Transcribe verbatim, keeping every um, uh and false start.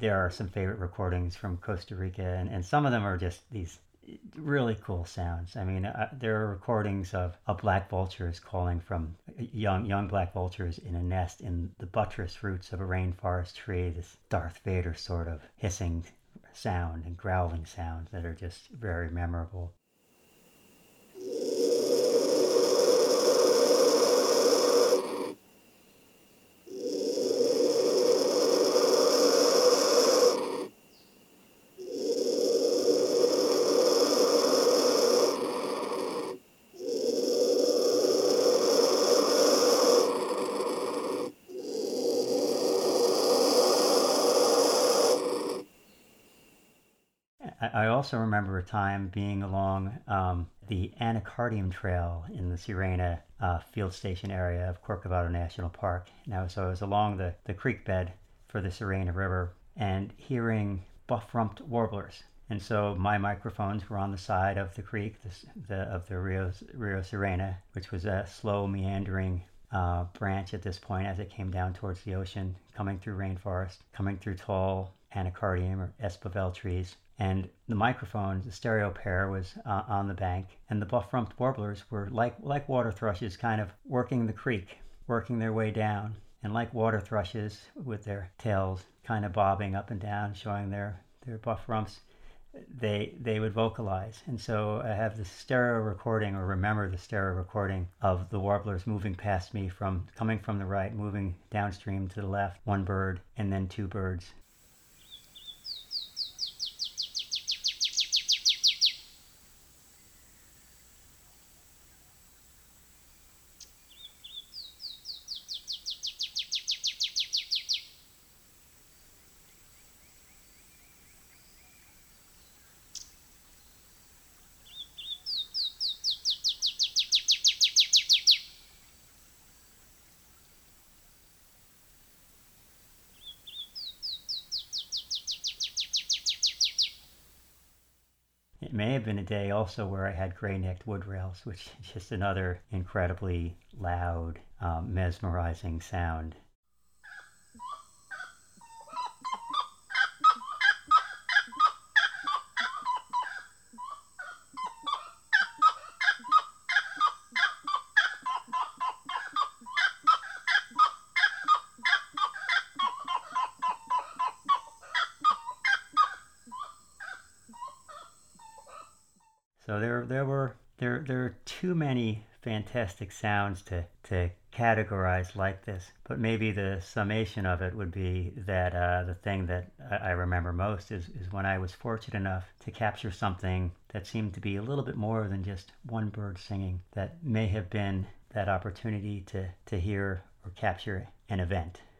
there are some favorite recordings from Costa Rica, and, and some of them are just these really cool sounds. I mean, uh, there are recordings of, of black vultures calling from young young black vultures in a nest in the buttress roots of a rainforest tree. This Darth Vader sort of hissing sound and growling sounds that are just very memorable. I also remember a time being along um, the Anacardium Trail in the Sirena uh, field station area of Corcovado National Park. Now, so I was along the, the creek bed for the Sirena River and hearing buff-rumped warblers. And so my microphones were on the side of the creek, the, the, of the Rio, Rio Sirena, which was a slow meandering uh, branch at this point as it came down towards the ocean, coming through rainforest, coming through tall anacardium or espadrille trees. And the microphone, the stereo pair, was uh, on the bank, and the buff-rumped warblers were like like water thrushes, kind of working the creek, working their way down, and like water thrushes with their tails kind of bobbing up and down, showing their their buff rumps, they they would vocalize. And so I have the stereo recording, or remember the stereo recording of the warblers moving past me, from coming from the right, moving downstream to the left, one bird, and then two birds. It may have been a day also where I had gray-necked wood rails, which is just another incredibly loud, um, mesmerizing sound. So there, there were there there are too many fantastic sounds to to categorize like this. But maybe the summation of it would be that uh, the thing that I remember most is is when I was fortunate enough to capture something that seemed to be a little bit more than just one bird singing. That may have been that opportunity to to hear or capture an event.